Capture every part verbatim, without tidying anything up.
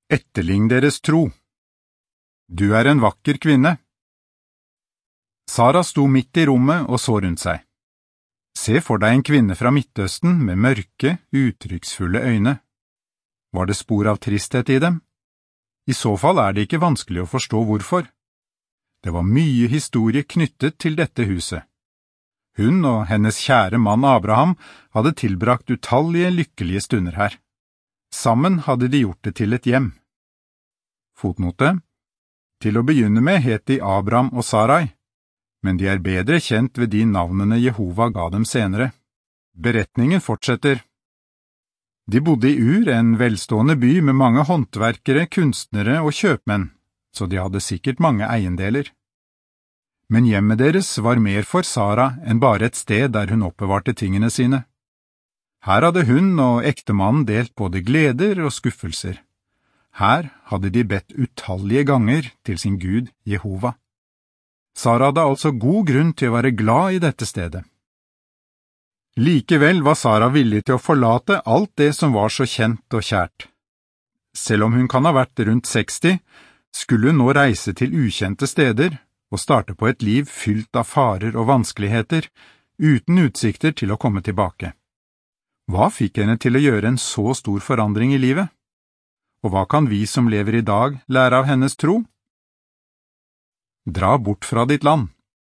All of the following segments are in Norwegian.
Etterlign deres tro. Du er en vakker kvinne. Sara sto midt i rommet og så rundt seg. Se for deg en kvinne fra Midtøsten med mørke, uttrykksfulle øyne. Var det spor av tristhet i dem? I så fall er det ikke vanskelig å forstå hvorfor. Det var mye historie knyttet til dette huset. Hun og hennes kjære mann Abraham hadde tilbrakt utallige lykkelige stunder her. Sammen hadde de gjort det til et hjem. Fotnote. Til å begynne med het de Abraham og Sarai, men de er bedre kjent ved de navnene Jehova ga dem senere. Beretningen fortsetter. De bodde i Ur, en velstående by med mange håndverkere, kunstnere og kjøpmenn, så de hadde sikkert mange eiendeler. Men hjemmet deres var mer for Sara enn bare et sted der hun oppbevarte tingene sine. Her hadde hun og ektemannen delt både gleder og skuffelser. Her hadde de bedt utallige ganger til sin Gud, Jehova. Sara hadde altså god grunn til å være glad i dette stedet. Likevel var Sara villig til å forlate alt det som var så kjent og kjært. Selv om hun kan ha vært rundt seksti, skulle hun nå reise til ukjente steder og starte på et liv fylt av farer og vanskeligheter, uten utsikter til å komme tilbake. Hva fikk henne til å gjøre en så stor forandring i livet? Og hva kan vi som lever i dag lære av hennes tro? Dra bort fra ditt land.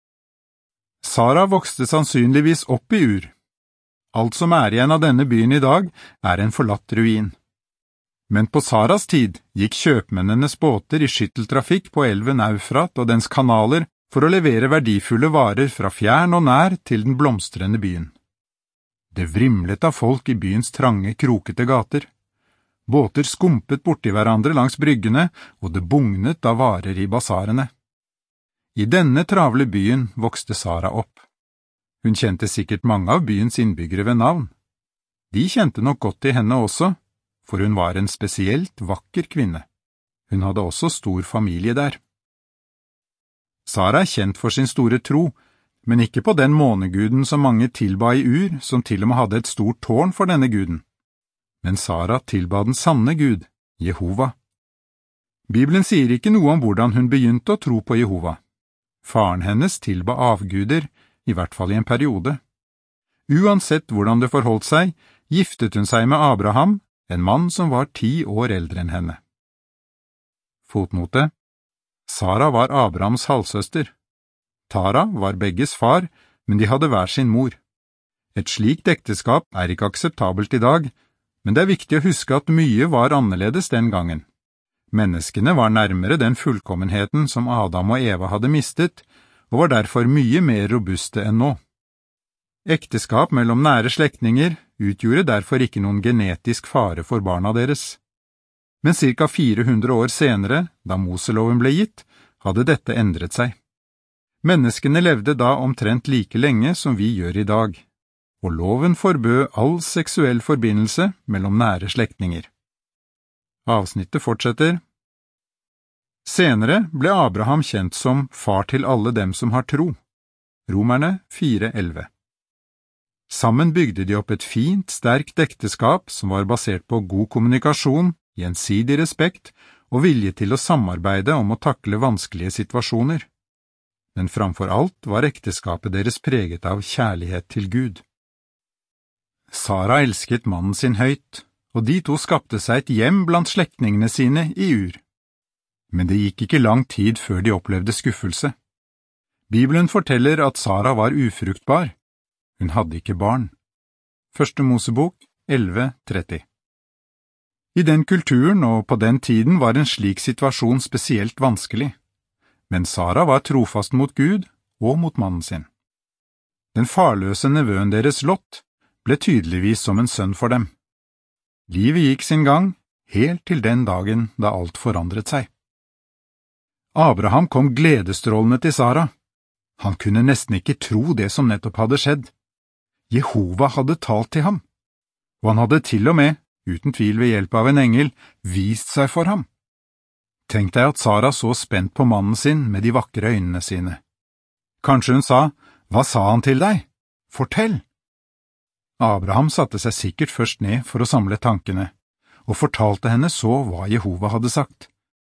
Sara vokste sannsynligvis opp i Ur. Alt som er igjen av denne byen i dag er en forlatt ruin. Men på Saras tid gikk kjøpmennenes båter i skytteltrafikk på elven Eufrat og dens kanaler for å levere verdifulle varer fra fjern og nær til den blomstrende byen. Det vrimlet av folk i byens trange, krokete gater. Båter skumpet borti hverandre langs bryggene, og det bugnet av varer i basarene. I denne travle byen vokste Sara opp. Hun kjente sikkert mange av byens innbyggere ved navn. De kjente nok godt til henne også, for hun var en spesielt vakker kvinne. Hun hadde også stor familie der. Sara er kjent for sin store tro, men ikke på den måneguden som mange tilba i Ur, som til og med hadde et stort tårn for denne guden. Men Sara tilba den sanne Gud, Jehova. Bibelen sier ikke noe om hvordan hun begynte å tro på Jehova. Faren hennes tilba avguder, i hvert fall i en periode. Uansett hvordan det forholdt seg, giftet hun seg med Abraham, en mann som var ti år eldre enn henne. Fotnote. Sara var Abrahams halvsøster. Tara var begges far, men de hadde hver sin mor. Et slikt ekteskap er ikke akseptabelt i dag, men det er viktig å huske at mye var annerledes den gangen. Menneskene var nærmere den fullkommenheten som Adam og Eva hadde mistet, og var derfor mye mer robuste enn nå. Ekteskap mellom nære slektninger utgjorde derfor ikke noen genetisk fare for barna deres. Men cirka fire hundre år senere, da Moseloven ble gitt, hadde dette endret seg. Menneskene levde da omtrent like lenge som vi gjør i dag, og loven forbød all seksuell forbindelse mellom nære slektninger. Avsnittet fortsetter. Senere ble Abraham kjent som far til alle dem som har tro. Romerne fire elleve. Sammen bygde de opp et fint, sterkt ekteskap som var basert på god kommunikasjon, gjensidig respekt og vilje til å samarbeide om å takle vanskelige situasjoner. Men framfor alt var ekteskapet deres preget av kjærlighet til Gud. Sara elsket mannen sin høyt, og de to skapte seg et hjem blant slektningene sine i Ur. Men det gikk ikke lang tid før de opplevde skuffelse. Bibelen forteller at Sara var ufruktbar. Hun hadde ikke barn. Første Mosebok elleve tretti. I den kulturen og på den tiden var en slik situasjon spesielt vanskelig. Men Sara var trofast mot Gud og mot mannen sin. Den farløse nevøen deres Lot ble tydeligvis som en sønn for dem. Livet gikk sin gang, helt til den dagen da alt forandret seg. Abraham kom gledesstrålende til Sara. Han kunne nesten ikke tro det som nettopp hadde skjedd. Jehova hadde talt til ham, og han hadde til og med, uten tvil ved hjelp av en engel, vist seg for ham. Tenk deg at Sara så spent på mannen sin med de vakre øynene sine. Kanskje hun sa, «Hva sa han til deg? Fortell!» Abraham satte seg sikkert først ned for å samle tankene, og fortalte henne så hva Jehova hadde sagt.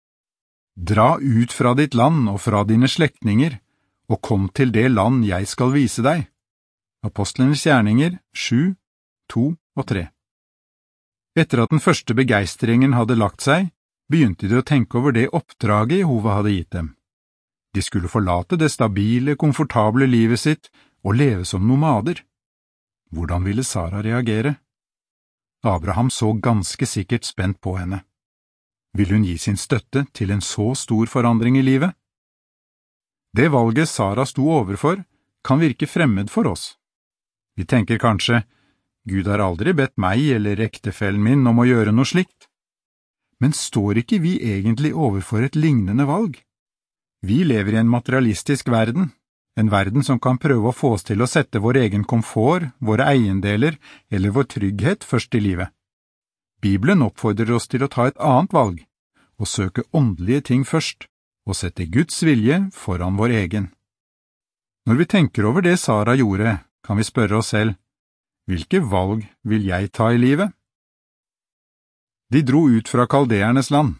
Dra ut fra ditt land og fra dine slektninger, og kom til det land jeg skal vise deg. Apostlenes gjerninger sju, to og tre. Etter at den første begeistringen hadde lagt seg, begynte de å tenke over det oppdraget Jehova hadde gitt dem. De skulle forlate det stabile, komfortable livet sitt og leve som nomader. Hvordan ville Sara reagere? Abraham så ganske sikkert spent på henne. Vil hun gi sin støtte til en så stor forandring i livet? Det valget Sara sto overfor kan virke fremmed for oss. Vi tenker kanskje, Gud har aldri bedt meg eller ektefellen min om å gjøre noe slikt. Men står ikke vi egentlig overfor et lignende valg? Vi lever i en materialistisk verden, en verden som kan prøve å få oss til å sette vår egen komfort, våre eiendeler eller vår trygghet først i livet. Bibelen oppfordrer oss til å ta et annet valg, og søke åndelige ting først, og sette Guds vilje foran vår egen. Når vi tenker over det Sara gjorde, kan vi spørre oss selv, hvilke valg vil jeg ta i livet? De dro ut fra kaldeernes land.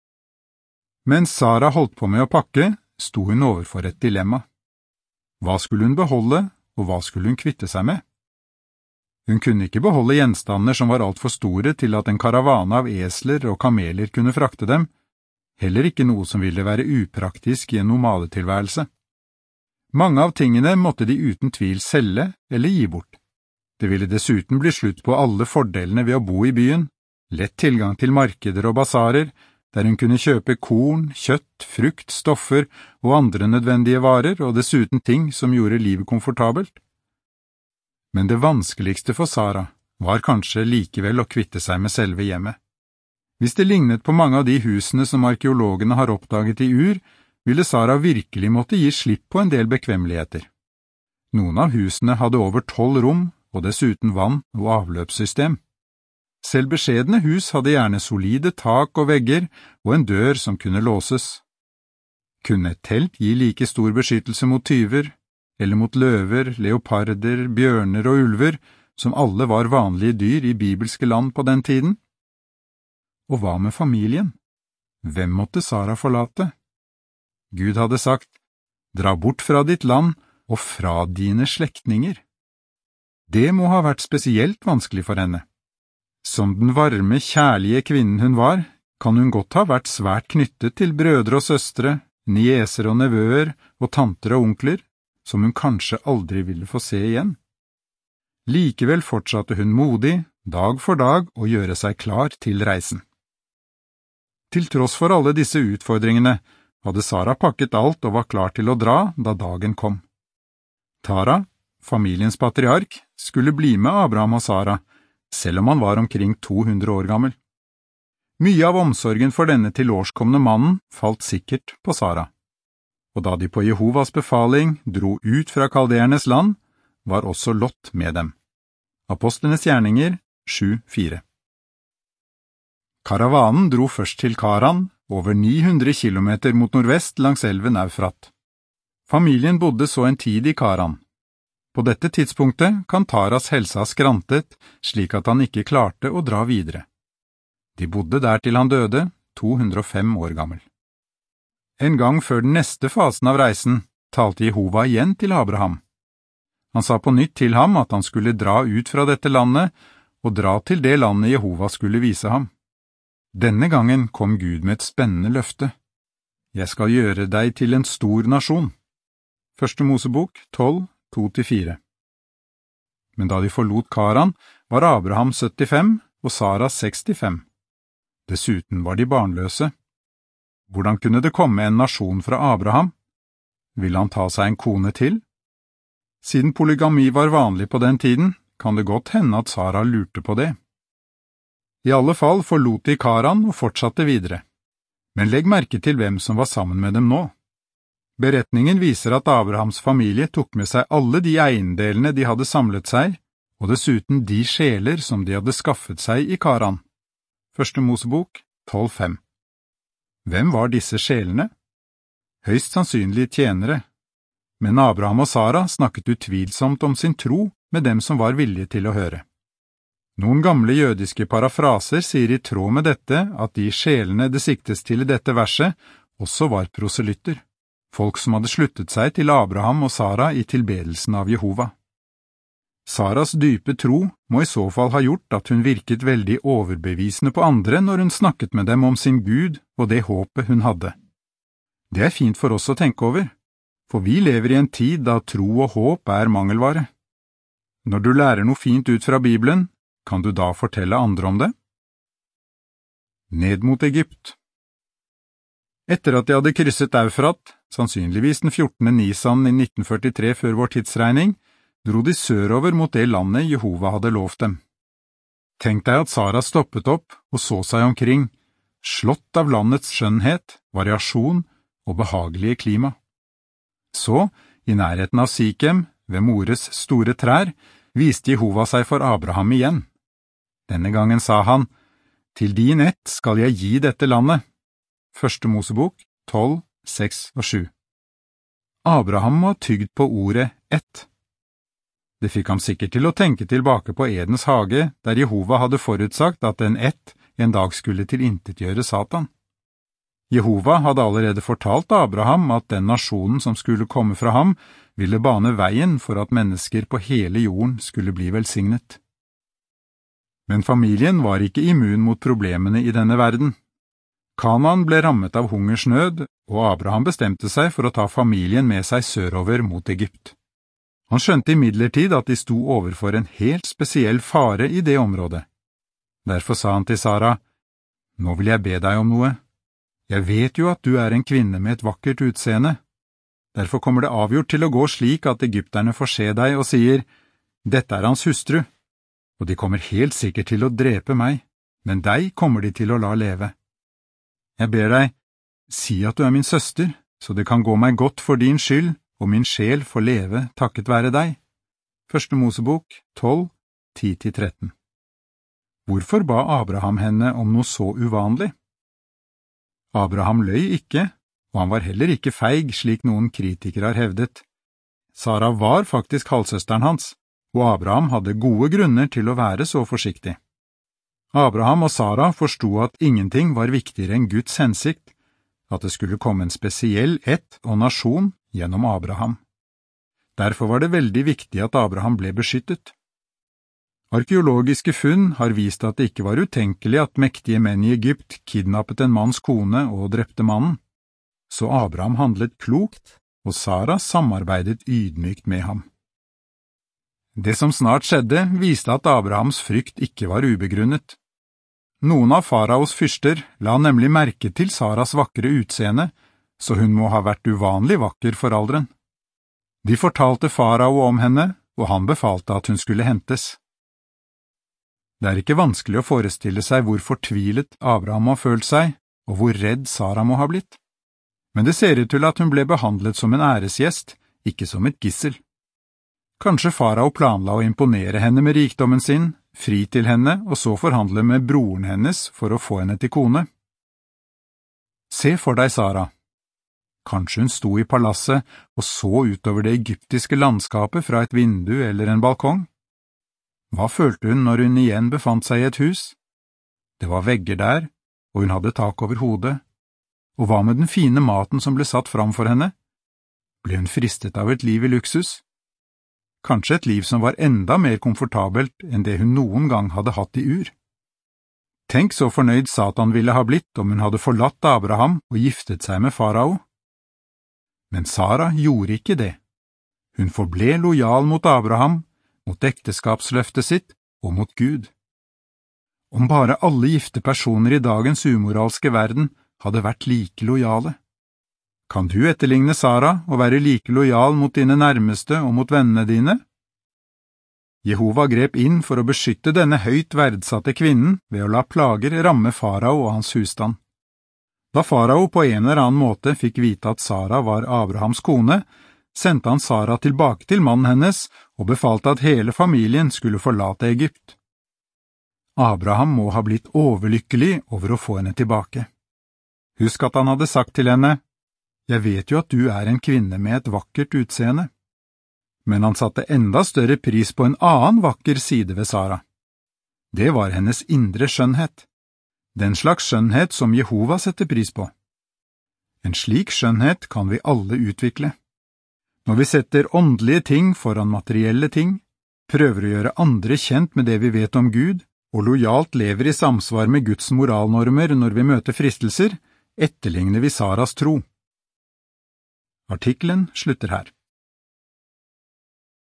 Mens Sara holdt på med å pakke, sto hun overfor et dilemma. Hva skulle hun beholde, og hva skulle hun kvitte seg med? Hun kunne ikke beholde gjenstander som var alt for store til at en karavane av esler og kameler kunne frakte dem, heller ikke noe som ville være upraktisk i en nomadetilværelse. Mange av tingene måtte de uten tvil selge eller gi bort. Det ville dessuten bli slutt på alle fordelene ved å bo i byen, lett tilgang til markeder og basarer, der hun kunne kjøpe korn, kjøtt, frukt, stoffer og andre nødvendige varer, og dessuten ting som gjorde livet komfortabelt. Men det vanskeligste for Sara var kanskje likevel å kvitte seg med selve hjemmet. Hvis det lignet på mange av de husene som arkeologene har oppdaget i Ur, ville Sara virkelig måtte gi slipp på en del bekvemmeligheter. Noen av husene hadde over tolv rom, og dessuten vann- og avløpssystem. Selv beskjedne hus hadde gjerne solide tak og vegger og en dør som kunne låses. Kunne et telt gi like stor beskyttelse mot tyver, eller mot løver, leoparder, bjørner og ulver, som alle var vanlige dyr i bibelske land på den tiden? Og hva med familien? Hvem måtte Sara forlate? Gud hadde sagt, dra bort fra ditt land og fra dine slektninger. Det må ha vært spesielt vanskelig for henne. Som den varme, kjærlige kvinnen hun var, kan hun godt ha vært svært knyttet til brødre og søstre, nieser og nevøer og tanter og onkler, som hun kanskje aldri ville få se igjen. Likevel fortsatte hun modig, dag for dag, å gjøre seg klar til reisen. Til tross for alle disse utfordringene, hadde Sara pakket alt og var klar til å dra da dagen kom. Tara, familiens patriark, skulle bli med Abraham og Sara, selv om han var omkring to hundre år gammel. Mye av omsorgen for denne tilårskomne mannen falt sikkert på Sara, og da de på Jehovas befaling dro ut fra kaldeernes land, var også Lot med dem. Apostlenes gjerninger sju fire. Karavanen dro først til Karan, over ni hundre kilometer mot nordvest langs elven Eufrat. Familien bodde så en tid i Karan. På dette tidspunktet kan Taras helse ha skrantet, slik at han ikke klarte å dra videre. De bodde der til han døde, to hundre og fem år gammel. En gang før den neste fasen av reisen, talte Jehova igjen til Abraham. Han sa på nytt til ham at han skulle dra ut fra dette landet, og dra til det landet Jehova skulle vise ham. Denne gangen kom Gud med et spennende løfte. Jeg skal gjøre deg til en stor nasjon. Første Mosebok tolv, to til fire. Men da de forlot Karan, var Abraham syttifem og Sara sekstifem. Dessuten var de barnløse. Hvordan kunne det komme en nasjon fra Abraham? Ville han ta seg en kone til? Siden polygami var vanlig på den tiden, kan det godt hende at Sara lurte på det. I alle fall forlot de Karan og fortsatte videre. Men legg merke til hvem som var sammen med dem nå. Beretningen viser at Abrahams familie tok med seg alle de eiendelene de hadde samlet seg, og dessuten de sjeler som de hadde skaffet seg i Karan. Første Mosebok tolv fem. Hvem var disse sjelene? Høyst sannsynlig tjenere, men Abraham og Sara snakket utvilsomt om sin tro med dem som var villige til å høre. Noen gamle jødiske parafraser sier i tråd med dette at de sjelene det siktes til i dette verset også var proselytter, folk som hadde sluttet seg til Abraham og Sara i tilbedelsen av Jehova. Saras dype tro må i så fall ha gjort at hun virket veldig overbevisende på andre når hun snakket med dem om sin Gud og det håpet hun hadde. Det er fint for oss å tenke over, for vi lever i en tid da tro og håp er mangelvare. Når du lærer noe fint ut fra Bibelen, kan du da fortelle andre om det? Ned mot Egypt. Etter at de hadde krysset Eufrat, sannsynligvis den fjortende Nisan i nitten førtitre før vår tidsregning, dro de sørover mot det landet Jehova hadde lovt dem. Tenk deg at Sara stoppet opp og så seg omkring, slått av landets skjønnhet, variasjon og behagelige klima. Så, i nærheten av Sikem, ved Mores store trær, viste Jehova seg for Abraham igjen. Denne gangen sa han, «Til din ett skal jeg gi dette landet». Første Mosebok, tolv, seks og sju. Abraham må ha tygd på ordet ett. Det fikk ham sikkert til å tenke tilbake på Edens hage, der Jehova hadde forutsagt at en ett en dag skulle tilintetgjøre Satan. Jehova hadde allerede fortalt Abraham at den nasjonen som skulle komme fra ham, ville bane veien for at mennesker på hele jorden skulle bli velsignet. Men familien var ikke immun mot problemene i denne verden. Kanaan ble rammet av hungersnød, og Abraham bestemte seg for å ta familien med seg sørover mot Egypt. Han skjønte imidlertid at de sto overfor en helt spesiell fare i det området. Derfor sa han til Sara, «Nå vil jeg be deg om noe. Jeg vet jo at du er en kvinne med et vakkert utseende. Derfor kommer det avgjort til å gå slik at egypterne får se deg og sier, «Dette er hans hustru», og de kommer helt sikkert til å drepe meg, men deg kommer de til å la leve. Jeg ber deg, si at du er min søster, så det kan gå meg godt for din skyld, og min sjel får leve takket være deg. Første Mosebok, tolv, ti til tretten. Hvorfor ba Abraham henne om noe så uvanlig? Abraham løy ikke, og han var heller ikke feig, slik noen kritikere har hevdet. Sara var faktisk halvsøsteren hans, og Abraham hadde gode grunner til å være så forsiktig. Abraham og Sara forsto at ingenting var viktigere enn Guds hensikt, at det skulle komme en spesiell ett og nasjon gjennom Abraham. Derfor var det veldig viktig at Abraham ble beskyttet. Arkeologiske funn har vist at det ikke var utenkelig at mektige menn i Egypt kidnappet en manns kone og drepte mannen. Så Abraham handlet klokt, og Sara samarbeidet ydmykt med ham. Det som snart skjedde, viste at Abrahams frykt ikke var ubegrunnet. Noen av faraos fyrster la nemlig merke til Saras vakre utseende, så hun må ha vært uvanlig vakker for alderen. De fortalte farao om henne, og han befalte at hun skulle hentes. Det er ikke vanskelig å forestille seg hvor fortvilet Abraham har følt seg, og hvor redd Sara må ha blitt. Men det ser ut til at hun ble behandlet som en æresgjest, ikke som et gissel. Kanskje farao planla å imponere henne med rikdommen sin, fri til henne og så forhandle med broren hennes for å få henne til kone. Se for deg Sara. Kanskje hun sto i palasset og så utover det egyptiske landskapet fra et vindu eller en balkong. Hva følte hun når hun igjen befant seg i et hus? Det var vegger der, og hun hadde tak over hodet. Og hva med den fine maten som ble satt fram for henne? Ble hun fristet av et liv i luksus? Kanskje et liv som var enda mer komfortabelt enn det hun noen gang hadde hatt i Ur. Tenk så fornøyd Satan ville ha blitt om hun hadde forlatt Abraham og giftet seg med farao. Men Sara gjorde ikke det. Hun forble lojal mot Abraham, mot ekteskapsløftet sitt og mot Gud. Om bare alle gifte personer i dagens umoralske verden hadde vært like lojale. Kan du etterligne Sara og være like lojal mot dine nærmeste og mot vennene dine? Jehova grep inn for å beskytte denne høyt verdsatte kvinnen ved å la plager ramme farao og hans husstand. Da farao på en eller annen måte fikk vite at Sara var Abrahams kone, sendte han Sara tilbake til mannen hennes og befalte at hele familien skulle forlate Egypt. Abraham må ha blitt overlykkelig over å få henne tilbake. Husk at han hadde sagt til henne, «Jeg vet jo at du er en kvinne med et vakkert utseende.» Men han satte enda større pris på en annen vakker side ved Sara. Det var hennes indre skjønnhet. Den slags skjønnhet som Jehova setter pris på. En slik skjønnhet kan vi alle utvikle. Når vi setter åndelige ting foran materielle ting, prøver å gjøre andre kjent med det vi vet om Gud, og lojalt lever i samsvar med Guds moralnormer når vi møter fristelser, etterligner vi Saras tro. Artikkelen slutter her.